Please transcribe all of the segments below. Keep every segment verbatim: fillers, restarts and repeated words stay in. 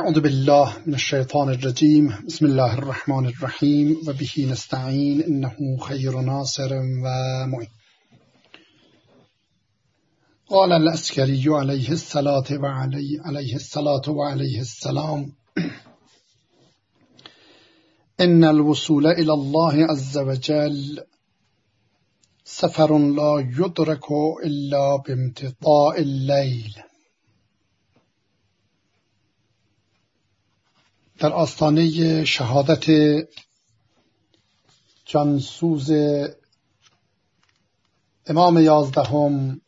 اعوذ بالله من الشیطان الرجیم. بسم الله الرحمن الرحیم و به نستعین انه خیر ناصر و معین. قال العسکری علیه الصلاة و علیه علیه الصلاة و علیه السلام: ان الوصول الى الله عز وجل سفر لا يدرك الا بامتطاء الليل. در آستانه شهادت جانسوز امام یازدهم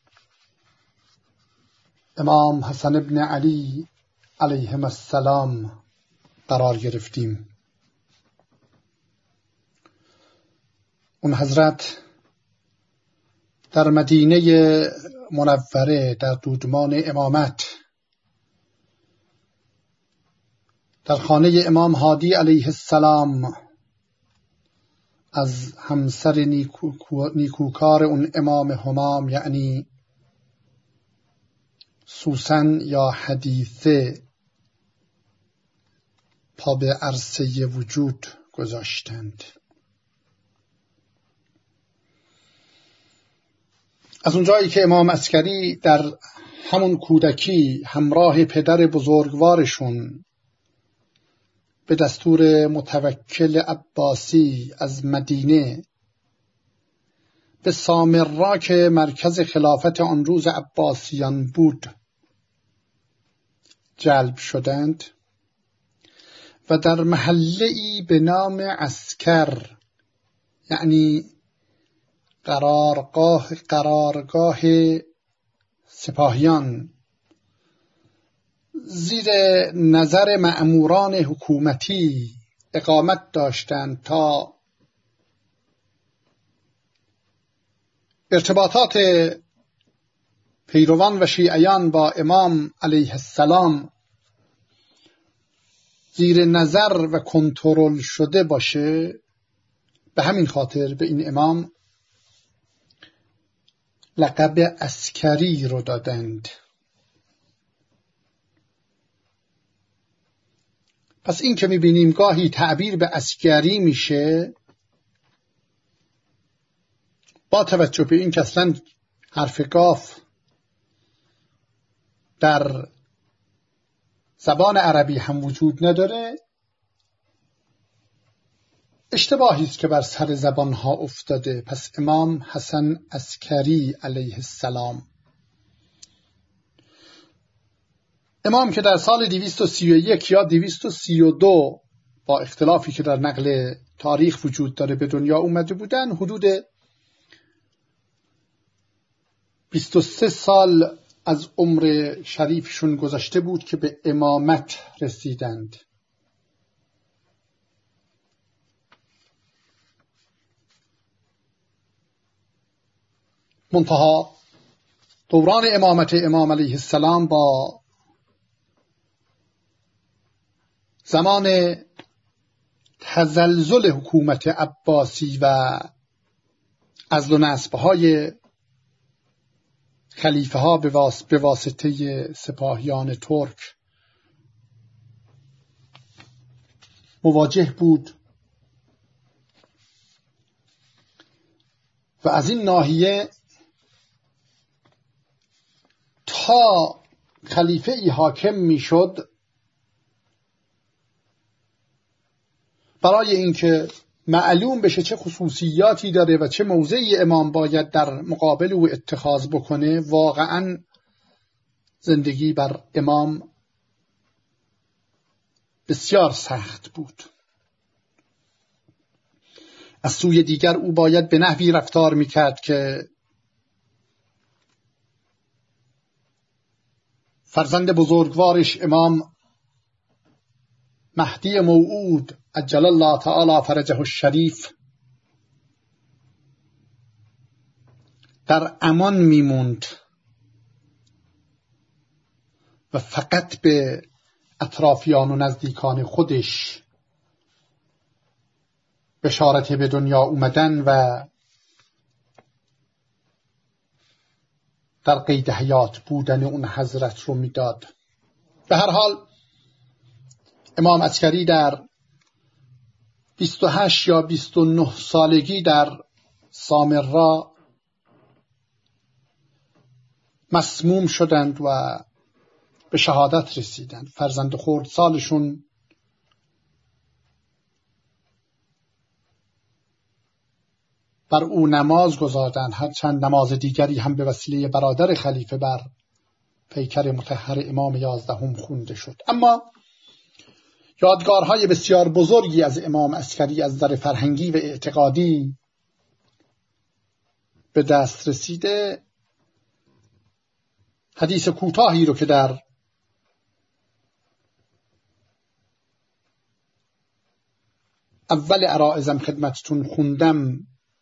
امام حسن ابن علی علیهم السلام قرار گرفتیم. اون حضرت در مدینه منوره در دودمان امامت در خانه امام هادی علیه السلام از همسر نیکو، نیکوکار اون امام همام یعنی سوسن یا حدیثه پا به عرصه وجود گذاشتند. از اونجایی که امام عسکری در همون کودکی همراه پدر بزرگوارشون به دستور متوکل عباسی از مدینه به سامرا که مرکز خلافت آن روز عباسیان بود جلب شدند و در محله‌ای به نام عسکر یعنی قرارگاه قرارگاه سپاهیان زیر نظر مأموران حکومتی اقامت داشتند تا ارتباطات پیروان و شیعیان با امام علیه السلام زیر نظر و کنترل شده باشه. به همین خاطر به این امام لقب عسکری رو دادند. پس این که میبینیم گاهی تعبیر به عسکری میشه با توجه به این که اصلا حرف قاف در زبان عربی هم وجود نداره، اشتباهی است که بر سر زبانها افتاده. پس امام حسن عسکری علیه السلام، امام که در سال دویست و سی و یک یا دویست و سی و دو با اختلافی که در نقل تاریخ وجود داره به دنیا اومده بودن، حدود بیست و سه سال از عمر شریفشون گذشته بود که به امامت رسیدند. منتها دوران امامت امام علیه السلام با زمان تزلزل حکومت عباسی و عزل و نصب‌های خلیفه ها به واسطه سپاهیان ترک مواجه بود و از این ناحیه تا خلیفه ای حاکم میشد برای اینکه معلوم بشه چه خصوصیاتی داره و چه موضعی امام باید در مقابل او اتخاذ بکنه، واقعا زندگی بر امام بسیار سخت بود. از سوی دیگر او باید به نحوی رفتار میکرد که فرزند بزرگوارش امام مهدی موعود عجل الله تعالی فرجه الشریف در امان میموند و فقط به اطرافیان و نزدیکان خودش بشارت به دنیا اومدن و در قید حیات بودن اون حضرت رو میداد. به هر حال امام عسکری در بیست و هشت یا بیست و نه سالگی در سامرا مسموم شدند و به شهادت رسیدند. فرزند خردسالشون بر او نماز گذاردند، هرچند نماز دیگری هم به وسیله برادر خلیفه بر پیکر مطهر امام یازدهم خونده شد. اما یادگارهای بسیار بزرگی از امام عسکری از نظر فرهنگی و اعتقادی به دست رسیده. حدیث کوتاهی رو که در اول عرائزم خدمتتون خوندم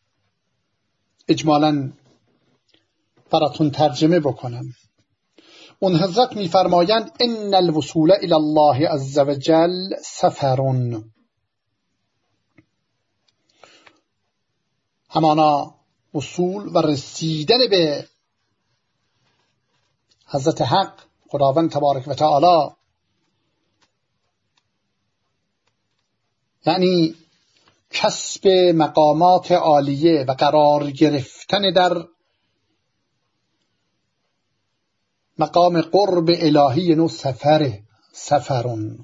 اجمالاً براتون ترجمه بکنم. اون حضرت می‌فرمایند ان الوصول الی الله عز وجل سفرون، همانا وصول و رسیدن به حضرت حق خداوند تبارک و تعالی، یعنی کسب مقامات عالیه و قرار گرفتن در مقام قرب الهی، نو سفره سفرون.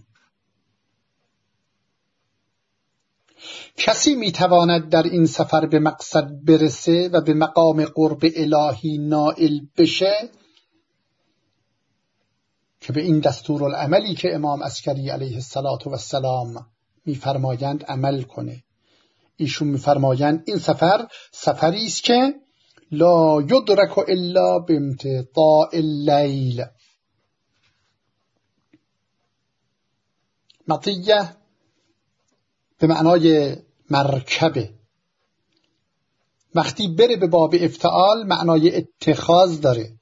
کسی میتواند در این سفر به مقصد برسه و به مقام قرب الهی نائل بشه که به این دستورالعملی که امام عسکری علیه السلام میفرمایند عمل کنه. ایشون میفرمایند این سفر سفری است که لا یدرک الا بامتطاع اللیل. مطیه به معنای مرکبه، وقتی بره به باب افتعال معنای اتخاذ داره.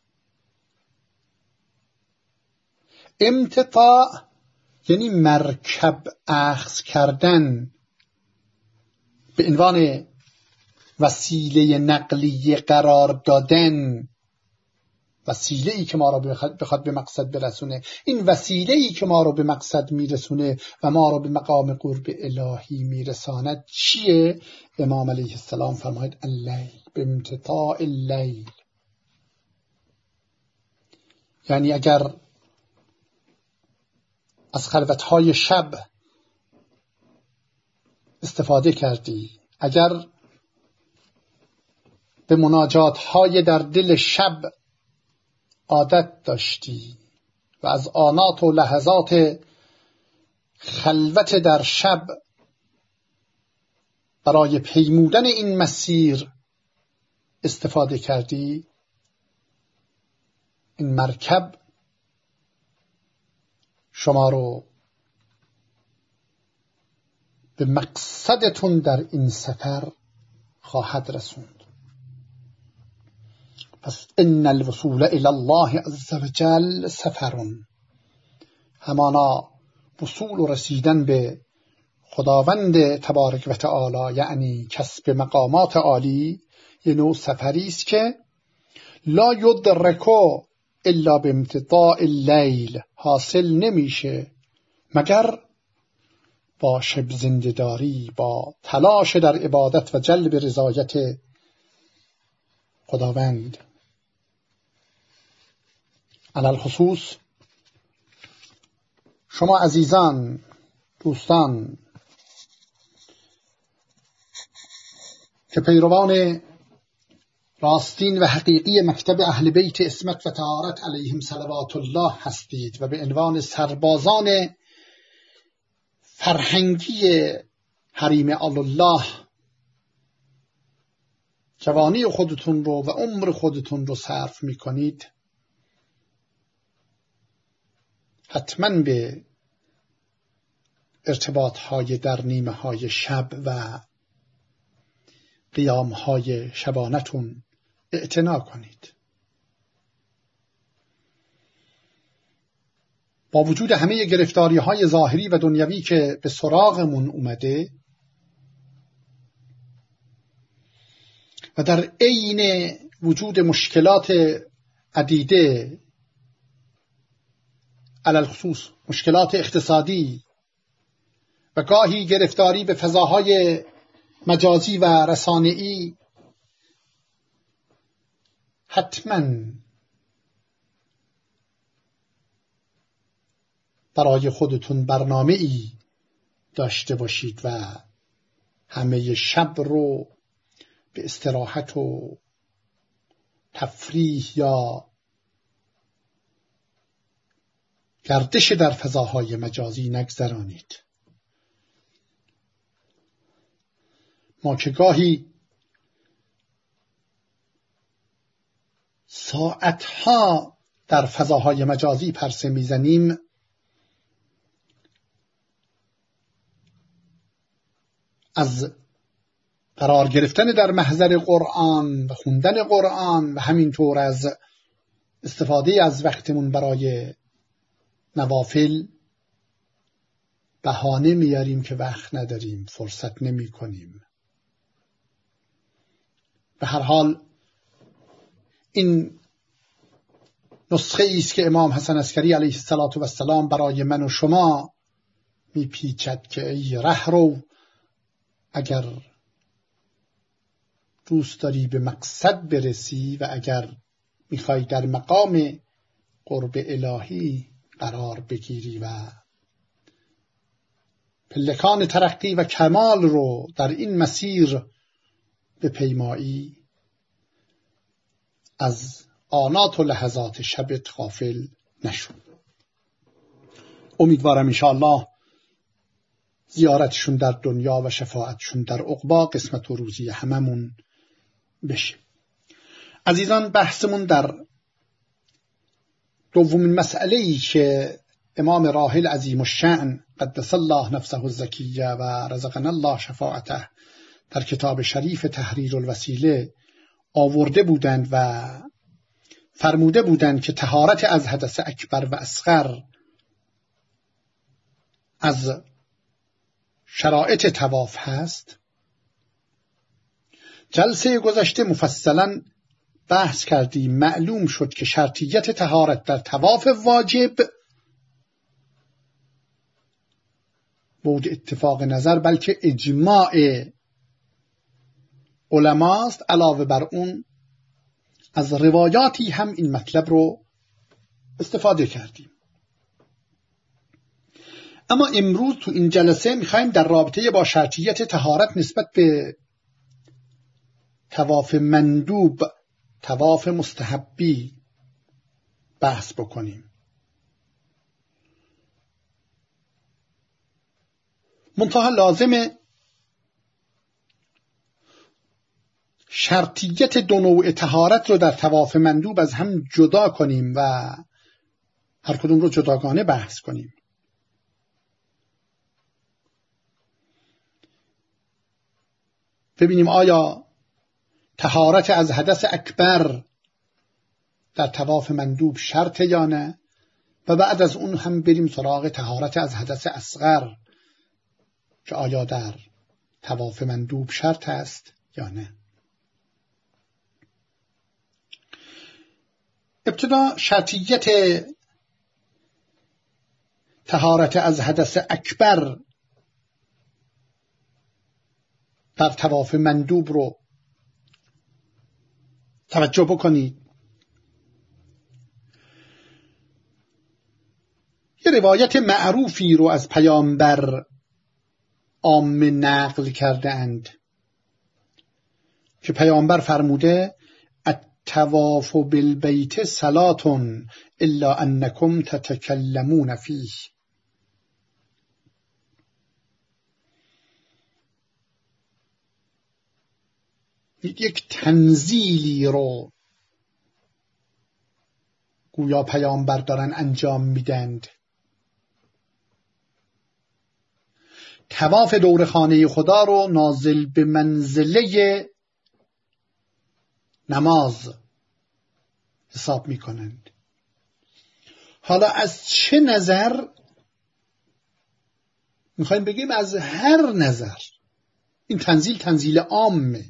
امتطاع یعنی مرکب اخذ کردن به عنوان وسیله نقلیه قرار دادن، وسیله ای که ما رو بخواد به مقصد برسونه. این وسیله ای که ما رو به مقصد میرسونه و ما رو به مقام قرب الهی میرساند چیه؟ امام علیه السلام فرماید اللیل، به امتطاع اللیل. یعنی اگر از خلوتهای شب استفاده کردی، اگر به مناجات های در دل شب عادت داشتی و از آنات و لحظات خلوت در شب برای پیمودن این مسیر استفاده کردی، این مرکب شما رو به مقصدتون در این سفر خواهد رسوند. پس ان الوصول الی الله عز وجل سفرون، همانا وصول و رسیدن به خداوند تبارک و تعالی یعنی کسب مقامات عالی یه نوع سفری است که لا یدرکو الا بامتطاع اللیل، حاصل نمیشه مگر با شب زنده‌داری، با تلاش در عبادت و جلب رضایت خداوند. علل خصوص شما عزیزان، دوستان که پیروان راستین و حقیقی مکتب اهل بیت عصمت و طهارت علیهم صلوات الله هستید و به عنوان سربازان فرهنگی حریم الله جوانی خودتون رو و عمر خودتون رو صرف می کنید، حتما به ارتباط های در نیمه های شب و قیام های شبانتون اعتنا کنید. با وجود همه گرفتاری های ظاهری و دنیوی که به سراغمون اومده و در عین وجود مشکلات عدیده علل خصوص مشکلات اقتصادی و گاهی گرفتاری به فضاهای مجازی و رسانه‌ای، حتما برای خودتون برنامه‌ای داشته باشید و همه شب رو به استراحت و تفریح یا گردش در فضاهای مجازی نگذرانید. ما که گاهی ساعتها در فضاهای مجازی پرسه میزنیم، از قرار گرفتن در محضر قرآن و خوندن قرآن و همینطور از استفاده از وقتمون برای نوافل بهانه میاریم که وقت نداریم، فرصت نمی کنیم. به هر حال این نسخه ایست که امام حسن عسکری علیه السلام برای من و شما میپیچد که ای رهرو، اگر دوست داری به مقصد برسی و اگر میخوای در مقام قرب الهی قرار بگیری و پلکان ترقی و کمال رو در این مسیر به پیمایی، از آنات و لحظات شبت غافل نشو. امیدوارم انشاءالله زیارتشون در دنیا و شفاعتشون در عقبا قسمت و روزی هممون بشه. عزیزان، بحثمون در دومین مسئله‌ای که امام راحل عظیم الشأن قدس الله نفسه الزکیه و رزقنا الله شفاعته در کتاب شریف تحریر الوسیله آورده بودند و فرموده بودند که طهارت از حدث اکبر و اصغر از شرایط طواف هست. جلسه گذشته مفصلا بحث کردیم. معلوم شد که شرطیت طهارت در طواف واجب بود اتفاق نظر بلکه اجماع علماست. علاوه بر اون از روایاتی هم این مطلب رو استفاده کردیم. اما امروز تو این جلسه میخوایم در رابطه با شرطیت طهارت نسبت به طواف مندوب، طواف مستحبی بحث بکنیم. منتها لازمه شرطیت دو نوع طهارت رو در طواف مندوب از هم جدا کنیم و هر کدوم رو جداگانه بحث کنیم. ببینیم آیا طهارت از حدث اکبر در طواف مندوب شرط یا نه، و بعد از اون هم بریم سراغ طهارت از حدث اصغر که آیا در طواف مندوب شرط است یا نه. ابتدا شرطیت طهارت از حدث اکبر در طواف مندوب رو توجه بکنید. یه روایت معروفی رو از پیامبر عامه نقل کرده اند که پیامبر فرموده الطواف بالبیت صلاة الا انکم تتکلمون فیه. یک تنزیلی رو گویا پیامبر دارن انجام میدند. طواف دور خانه خدا رو نازل به منزله نماز حساب میکنند. حالا از چه نظر؟ میخوایم بگیم از هر نظر. این تنزیل تنزیل عامه.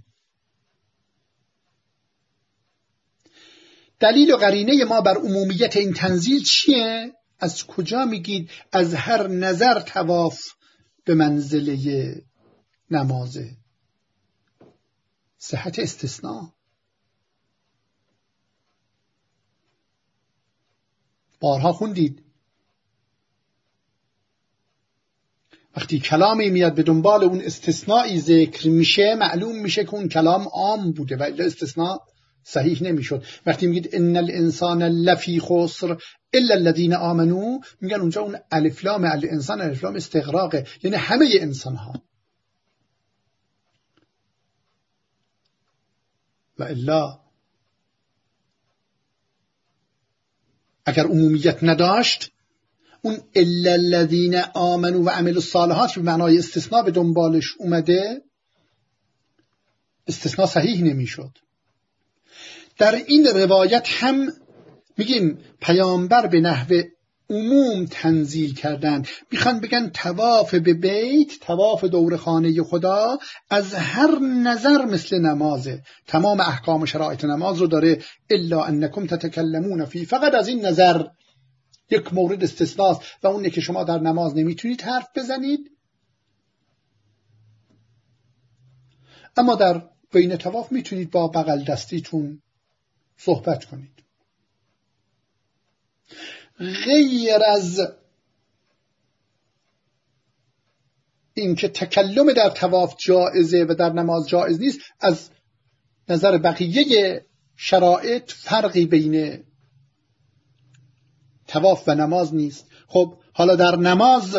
دلیل و قرینه ما بر عمومیت این تنزیل چیه؟ از کجا میگید از هر نظر طواف به منزله نمازه؟ صحت استثناء. بارها خوندید وقتی کلامی میاد به دنبال اون استثنایی ذکر میشه معلوم میشه که اون کلام عام بوده و الا استثناء صحیح نمیشد. وقتی میگید ان الانسان لفی خسر الا الذين آمنوا، میگن اونجا اون الف لام الانسان الف لام استغراقه، یعنی همه انسان ها. و الا اگر عمومیت نداشت اون الا الذين آمنوا و عملوا الصالحات به معنای استثناء به دنبالش اومده، استثناء صحیح نمیشد. در این روایت هم میگیم پیامبر به نحو عموم تنزیل کردن، میخوان بگن طواف به بیت، طواف دور خانه خدا از هر نظر مثل نمازه، تمام احکام و شرایط نماز رو داره. الا انکم تتکلمون فی، فقط از این نظر یک مورد استثناست و اونه که شما در نماز نمیتونید حرف بزنید، اما در بین طواف میتونید با بغل دستیتون صحبت کنید. غیر از اینکه تکلم در طواف جائزه و در نماز جائز نیست، از نظر بقیه شرایط فرقی بین طواف و نماز نیست. خب حالا در نماز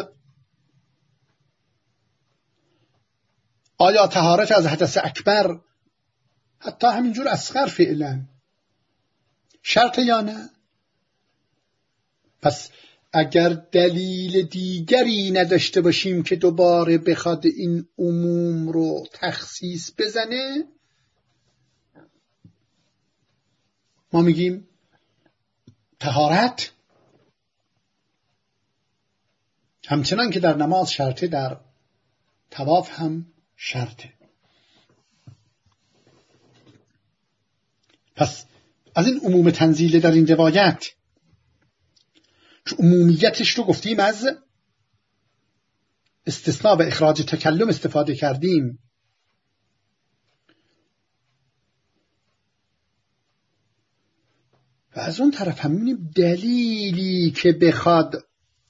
آیا طهارت از حدث اکبر حتی همینجور اصغر فعلا شرط یا نه؟ پس اگر دلیل دیگری نداشته باشیم که دوباره بخواد این عموم رو تخصیص بزنه، ما میگیم طهارت همچنان که در نماز شرطه در طواف هم شرطه. پس از این عموم تنزیل در این روایت که عمومیتش رو گفتیم از استثناء و اخراج تکلم استفاده کردیم، و از اون طرف هم می‌بینیم دلیلی که بخواد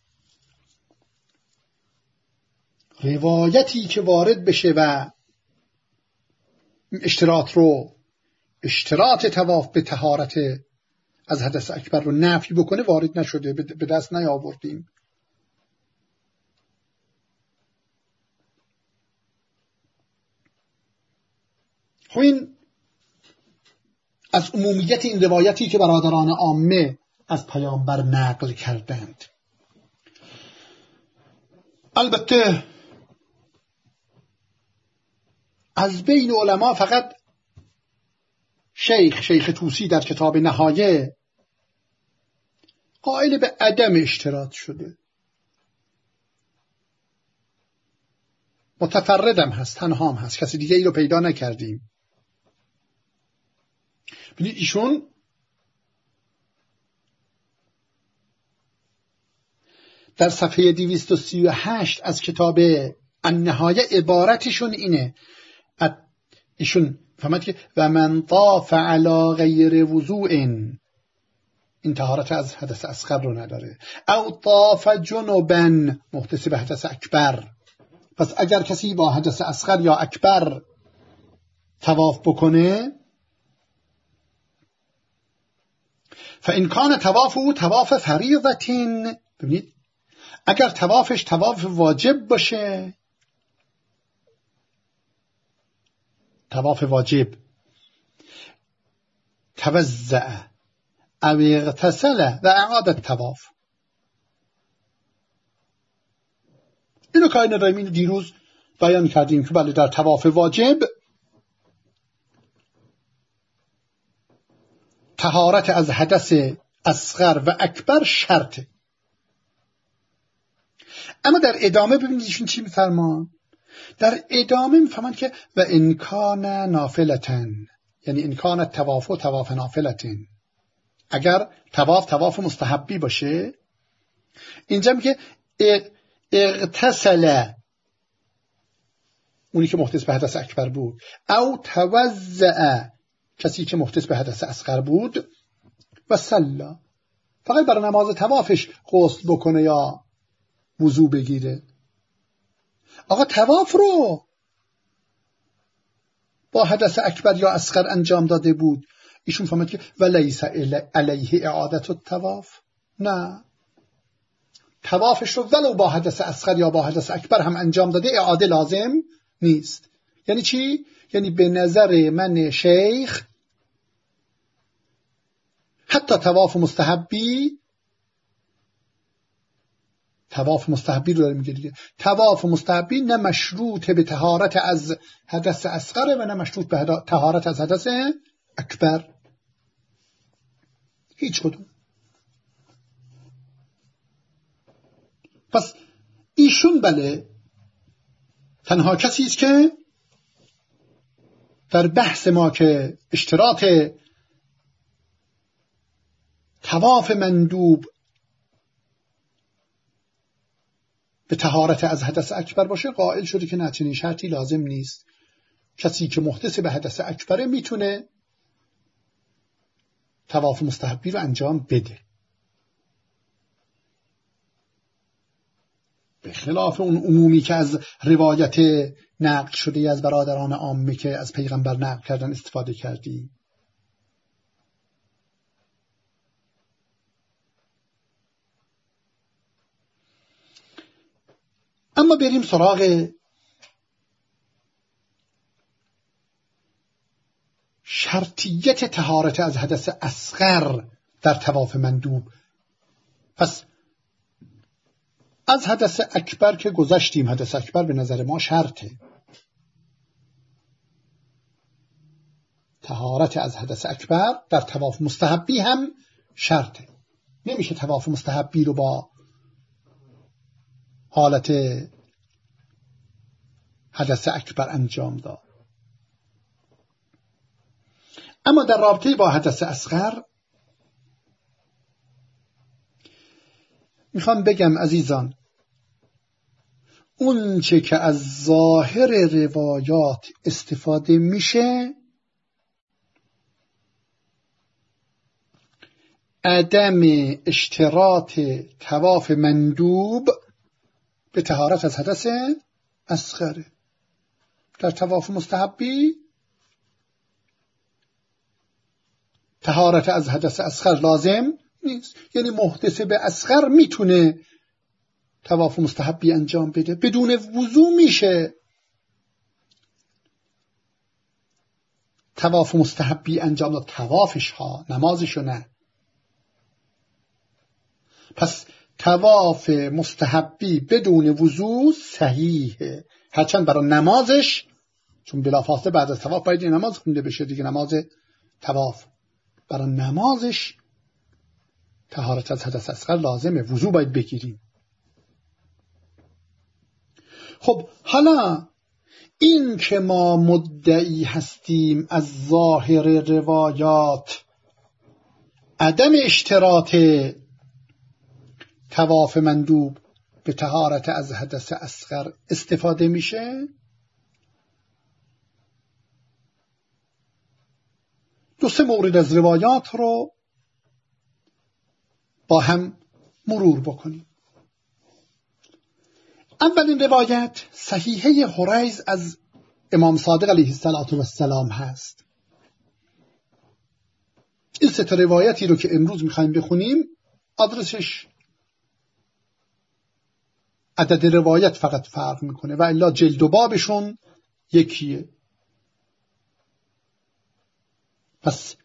روایتی که وارد بشه و اشتراط رو اشتراط طواف به طهارت از حدث اکبر رو نفی بکنه وارد نشده، به دست نیاوردیم. خب این از عمومیت این روایتی که برادران عامه از پیامبر نقل کردند. البته از بین علما فقط شیخ شیخ طوسی در کتاب نهایه قائل به عدم اشتراط شده، متفردم هست، تنهام هست، کسی دیگه ای رو پیدا نکردیم. ببینید ایشون در صفحه دویست و سی و هشت از کتاب النهایه عبارتشون اینه، ایشون فهمد که و من طاف علی غیر وضوء، این طهارت از حدث اصغر رو نداره، او طاف جنبا محتسب حدث اکبر. پس اگر کسی با حدث اصغر یا اکبر طواف بکنه، فان کان طوافه طواف فریضة، ببینید اگر طوافش طواف واجب باشه، طواف واجب، توزع او اغتسل و اعاد الطواف. اینو که این رایمین دیروز بیان کردیم که بله در طواف واجب طهارت از حدث اصغر و اکبر شرطه. اما در ادامه ببینید ایشون چی میفرمان. در ادامه میفهمن که و انکان نافلتن، یعنی انکان طواف و طواف نافلتن، اگر طواف طواف مستحبی باشه اینجا میگه اغتسل، اونی که محدث به حدث اکبر بود، او توزع، کسی که محدث به حدث اصغر بود، و صلا، فقط برای نماز طوافش غسل بکنه یا وضو بگیره. آقا طواف رو با حدث اکبر یا اصغر انجام داده بود، ایشون فهمید که ولیس علیه اعادت الطواف، نه، طوافش رو ولو با حدث اصغر یا با حدث اکبر هم انجام داده اعاده لازم نیست. یعنی چی؟ یعنی به نظر من شیخ حتی طواف مستحبی، طواف مستحبی رو داره میگه دیگه، طواف مستحبی نه مشروط به طهارت از حدث اصغر و نه مشروط به طهارت از حدث اکبر، هیچ کدوم. پس ایشون بله تنها کسی است که در بحث ما که اشتراط طواف مندوب به طهارت از حدث اکبر باشه قائل شده که نه، چنین شرطی لازم نیست. کسی که محدث به حدث اکبره میتونه طواف مستحبی رو انجام بده، به خلاف اون عمومی که از روایت نقل شده از برادران عامه که از پیغمبر نقل کردن استفاده کردی. اما بریم سراغ شرطیت طهارت از حدث اصغر در طواف مندوب. پس از حدث اکبر که گذشتیم، حدث اکبر به نظر ما شرطه. طهارت از حدث اکبر در طواف مستحبی هم شرطه. نمیشه طواف مستحبی رو با حالت حدث اکبر انجام داد. اما در رابطه با حدث اصغر میخوام بگم عزیزان، اون چه که از ظاهر روایات استفاده میشه عدم اشتراط طواف مندوب به طهارت از حدث اصغره. در طواف مستحبی طهارت از حدث اصغر لازم نیست، یعنی محدث به اصغر میتونه طواف مستحبی انجام بده، بدون وضو میشه طواف مستحبی انجام داد، طوافش ها، نمازشو نه. پس طواف مستحبی بدون وضو صحیحه، هرچند برای نمازش، چون بلافاصله بعد از طواف باید نماز خونده بشه دیگه، نماز طواف، برای نمازش طهارت از حدث اصغر لازمه، وضو باید بگیریم. خب حالا این که ما مدعی هستیم از ظاهر روایات عدم اشتراط طواف مندوب به طهارت از حدث اصغر استفاده میشه، دو سه مورد از روایات رو با هم مرور بکنیم. اولین روایت صحیحه حریز از امام صادق علیه السلام هست. این سه تا روایتی رو که امروز میخوایم بخونیم آدرسش عدد روایت فقط فرق میکنه و الا جلد و بابشون یکیه. پس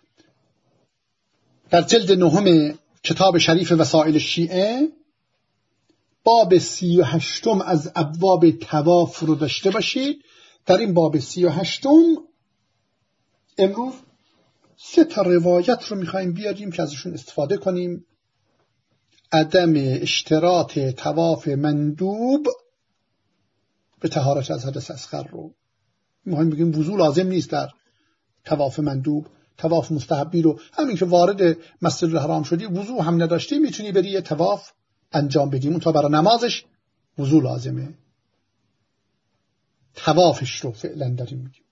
در جلد نهم کتاب شریف وسائل شیعه باب سی و هشتم از ابواب طواف رو داشته باشید. در این باب سی و هشتم امروز سه تا روایت رو میخواییم بیاریم که ازشون استفاده کنیم. عدم اشتراط طواف مندوب به طهارت از حدث اصغر رو میخواییم بگیم وضو لازم نیست در طواف مندوب. طواف مستحبی رو همین که وارد مسجد الحرام شدی وضو هم نداشتی میتونی بری یه طواف انجام بدیم اون تا برای نمازش وضو لازمه. طوافش رو فعلا داریم میگیم.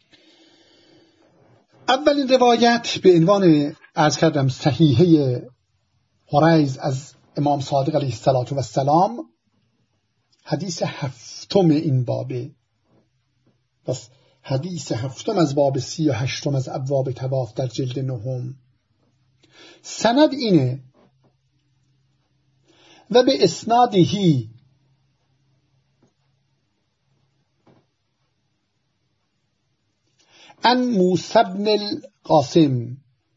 اولین روایت به عنوان عرض کردم صحیحه هریز از امام صادق علیه السلام، حدیث هفتم این بابه، پس حدیث هفتم از باب سی و هشتم از ابواب طواف در جلد نهم. سند اینه و به اسنادهی ان موسی بن القاسم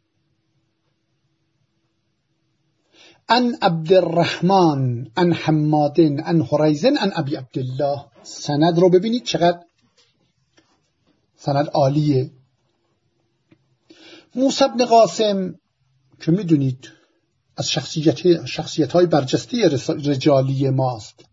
ان عبد الرحمن ان حماد ان هریز ان ابی عبدالله. سند رو ببینید چقدر سند عالیه. موسی بن قاسم که میدونید از شخصیت شخصیت های برجسته رجالی ماست.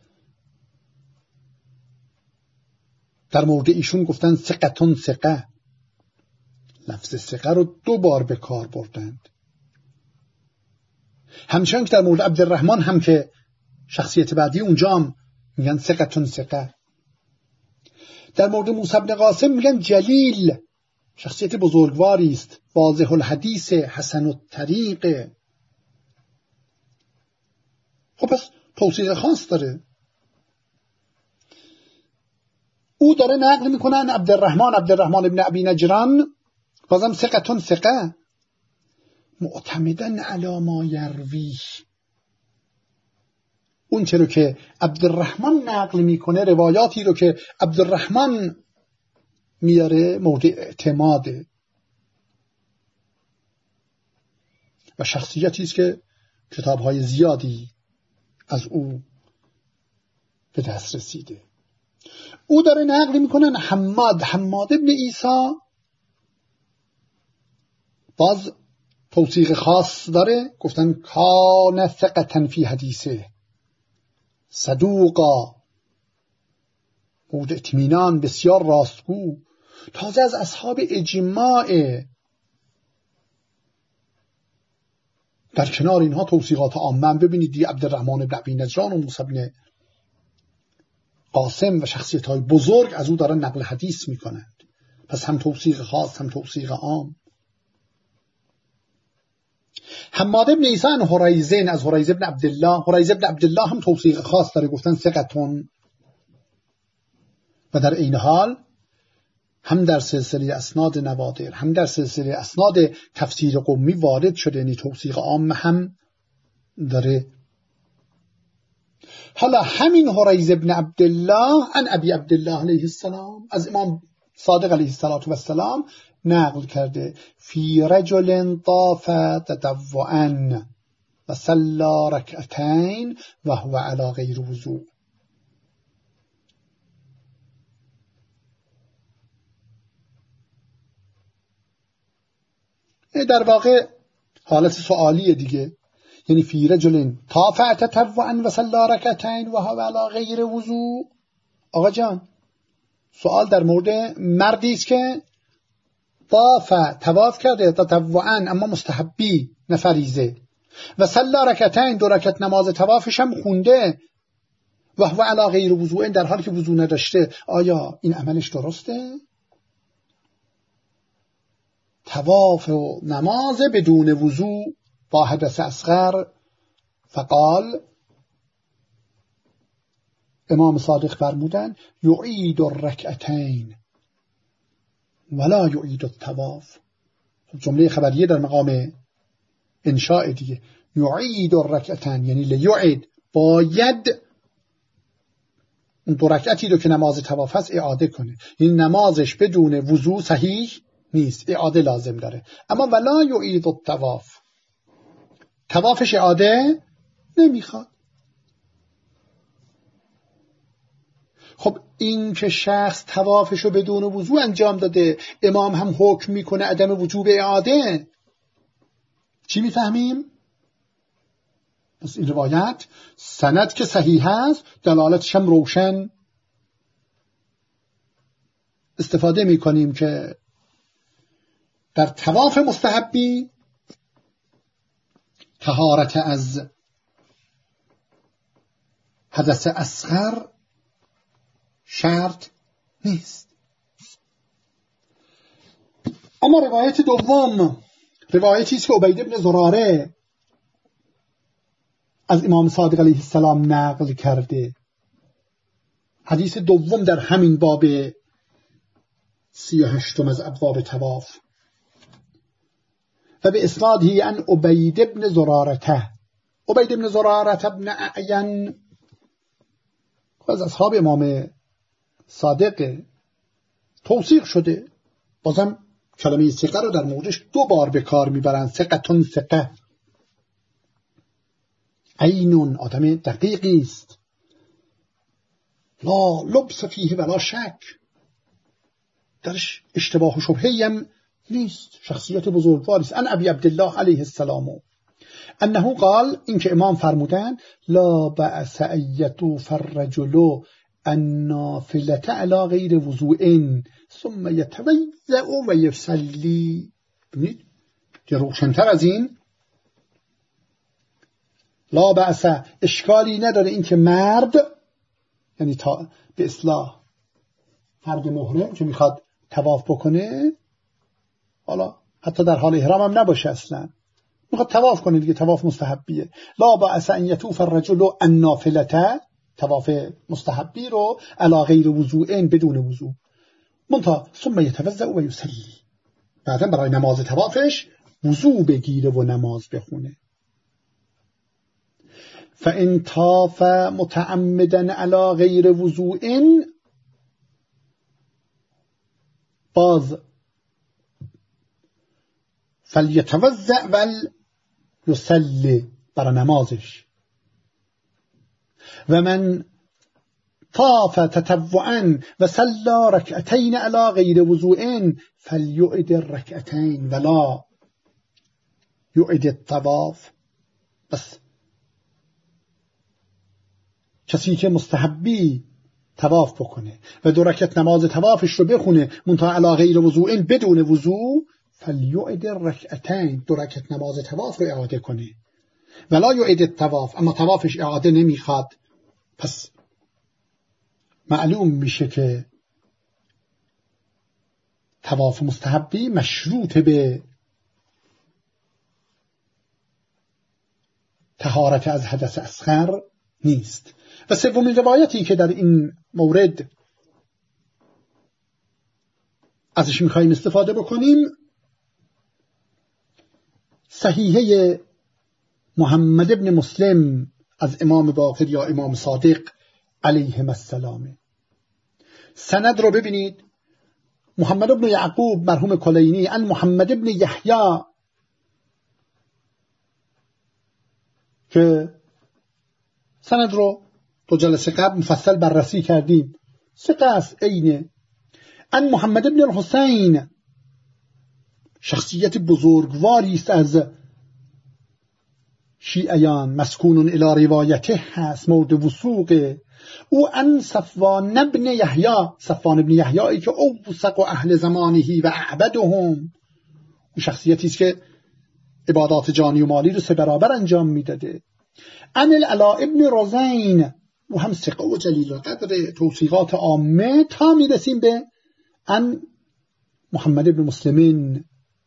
در مورد ایشون گفتن ثقتون ثقه، لفظ ثقه رو دو بار به کار بردند. همچنان که در مورد عبدالرحمن هم که شخصیت بعدی اونجا هم میگن ثقتون ثقه. در مورد موسی بن قاسم میگن جلیل، شخصیت بزرگواری است، واضح الحدیث، حسن الطریق. خب پس توصیق خاص داره. او داره نقل میکنن عبدالرحمن عبدالرحمن ابن ابی نجران، بازم ثقتون ثقه، معتمدن علی ما یروی. اون چرا که عبدالرحمن نقل میکنه، روایاتی رو که عبدالرحمن میاره مورد اعتماده و شخصیتی است که کتاب‌های زیادی از او به دست رسیده. او داره نقل میکنن حماد حماد ابن عیسی، باز توصیق خاص داره، گفتن کان ثقة فی حدیثه، صدوقا، مورد اطمینان، بسیار راستگو، تازه از اصحاب اجماع. در کنار اینها توصیقات عامه ببینید دی عبدالرحمن بن ابی نجران و موسی بن قاسم و شخصیت‌های بزرگ از او دارن نقل حدیث میکنند. پس هم توصیق خاص هم توصیق عام. حماد بن عیسی عن هریز از هریز بن عبدالله، هریز بن عبدالله هم توصیق خاص داره، گفتن ثقتون. و در این حال هم در سلسله اسناد نوادر هم در سلسله اسناد تفسیر قمی وارد شده، یعنی توصیق عام هم داره. حالا همین هریز بن عبدالله عن ابی عبدالله علیه السلام از امام صادق علیه السلام نقل کرده فی رجل طاف تطوعا و صلی رکعتین و هو علی غیر وضوء. در واقع حالت سوالیه دیگه، یعنی فی رجل طاف تطوعا و صلی رکعتین و هو علی غیر وضوء. آقا جان، سوال در مورد مردی است که طاف طواف کرده تطوعا اما مستحبی نه فریضه، و صلی رکعتین دو رکعت نماز طوافش هم خونده، و هو علی غیر وضوء در حالی که وضو نداشته. آیا این عملش درسته؟ طواف و نماز بدون وضو با حدث اصغر. فقال امام صادق فرمودن یعید الرکعتین ولا یعید الطواف. جمله خبریه در مقام انشاء دیگه. یعید الرکعتین یعنی لیعید، باید اون دو رکعتی رو که نماز طواف هست اعاده کنه. این نمازش بدون وضو صحیح نیست، اعاده لازم داره. اما ولا یعید الطواف، طوافش اعاده نمیخواد. خب این که شخص طوافشو بدون وضو انجام داده، امام هم حکم میکنه عدم وجوب اعاده، چی میفهمیم؟ پس این روایت سند که صحیح هست، دلالتش هم روشن. استفاده میکنیم که در طواف مستحبی طهارت از حدث اصغر شرط نیست. اما روایت دوم، روایتی است که عبید بن زراره از امام صادق علیه السلام نقل کرده، حدیث دوم در همین باب سی و هشتم از ابواب طواف، و به اسنادی ان عبید بن زرارته، عبید بن زرارته بن اعین از اصحاب امام صادق توثیق شده. بازم کلمه ثقه رو در موردش دو بار به کار میبرن، ثقتون ثقه، عینون آدم دقیقی است، لا لبس فیه ولا شک، درش اشتباه و شبهه‌ای هم نیست، شخصیت بزرگواری است. ان ابی عبدالله علیه السلام انه قال، این که امام فرمودن لا بأس ان یطوف الرجل النافلة على غیر وضوء ثم یتوضأ و یصلی. ببینید که روشن‌تر از این، لا بأس اشکالی نداره این که مرد، یعنی تا به اصلاح فرد محرم که میخواد طواف بکنه، حالا حتی در حال احرام هم نباشه، اصلا میخواد طواف کنه دیگه، طواف مستحبیه. لا بأس ان یطوف الرجل النافلة، طواف مستحبی رو علی غیر وضوء، بدون وضوء، منتها ثم یتوضأ و یصلی، بعدا برای نماز طوافش وضوء بگیره و نماز بخونه. فإن طاف متعمدا على غیر وضوء، باز فلیتوضأ و یصلی، برای نمازش. و من طاف تطوعا و صلی رکعتین علی غیر وضوء فلیعد الرکعتین ولا یعد الطواف. بس کسی که مستحبی طواف بکنه و دو رکعت نماز طوافش رو بخونه منتها علی غیر وضوء، بدون وضوء، فلیعد الرکعتین، دو رکعت نماز طواف رو اعاده کنه، ولا یعد الطواف، اما طوافش اعاده نمیخواد. پس معلوم میشه که طواف مستحبی مشروط به طهارت از حدث اصغر نیست. و سومین روایتی که در این مورد ازش میخواییم استفاده بکنیم، صحیحه محمد ابن مسلم از امام باقر یا امام صادق علیهم السلام. سند رو ببینید، محمد ابن یعقوب مرحوم کلینی ان محمد ابن یحیی، که سند رو دو جلسه قبل مفصل بررسی کردیم، ثقه است عینه. ان محمد ابن الحسین، شخصیت بزرگواری است از شیعیان، مسکون الی روایته هست، مورد وثوقه. او ان صفوان ابن یحیی، صفوان ابن یحیی که اوثق اهل زمانه و اعبدهم، او شخصیتی است که عبادات جانی و مالی رو سه برابر انجام میداده. ان العلاء ابن رزین، او هم ثقه و جلیل القدر، توثیقات عامه، تا میرسیم به ان محمد ابن مسلمین.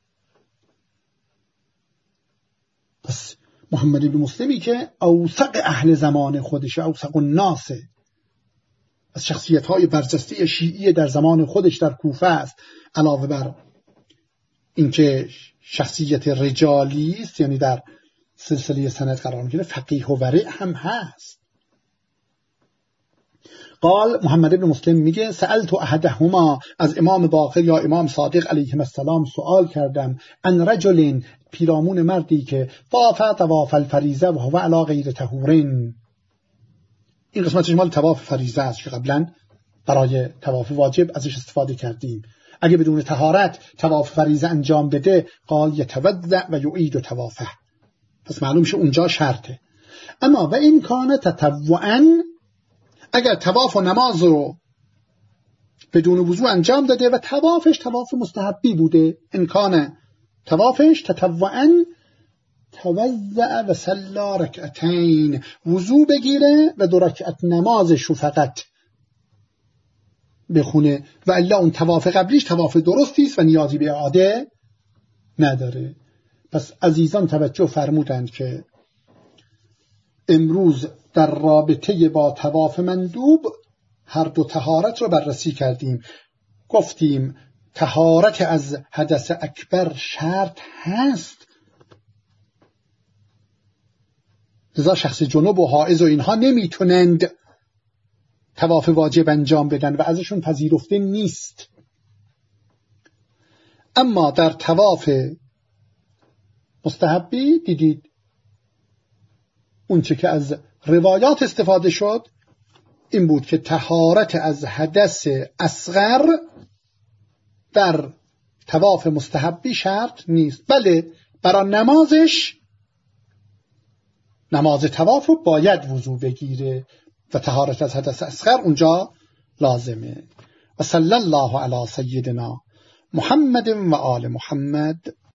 پس محمد ابن مسلمی که اوثق اهل زمان خودشه، اوثق الناس، از شخصیت‌های برجسته شیعی در زمان خودش در کوفه است، علاوه بر اینکه شخصیت رجالی است، یعنی در سلسله سند قرار میگیره، فقیه و ورع هم هست. قال محمد ابن مسلم میگه سألت احدهما، از امام باقر یا امام صادق علیهم السلام سوال کردم، ان رجل، پیرامون مردی که طاف طواف الفریضه و هو علی غیر طهور. این قسمتش مال طواف فریضه است که قبلا برای طواف واجب ازش استفاده کردیم. اگه بدون طهارت طواف فریضه انجام بده، قال یتوضأ و یعید طوافه، پس معلوم شه اونجا شرطه. اما و این کان تطوعا، اگر طواف و نماز رو بدون وضو انجام داده و طوافش طواف مستحبی بوده، این کان طوافش تطوعا توضع و صلی رکعتین، وضو بگیره و دو رکعت نمازش رو فقط بخونه و الا اون طواف قبلیش طواف درستی است و نیازی به اعاده نداره. پس عزیزان توجه فرمودند که امروز در رابطه با طواف مندوب هر دو طهارت رو بررسی کردیم. گفتیم طهارت از حدث اکبر شرط هست، لذا شخص جنوب و حائض و اینها نمیتونند طواف واجب انجام بدن و ازشون پذیرفته نیست. اما در طواف مستحبی دیدید اون چه که از روایات استفاده شد این بود که طهارت از حدث اصغر در طواف مستحبی شرط نیست. بله برای نمازش، نماز طواف رو باید وضو بگیره و طهارت از حدث اصغر اونجا لازمه. و صلی الله علی سیدنا محمد و آل محمد.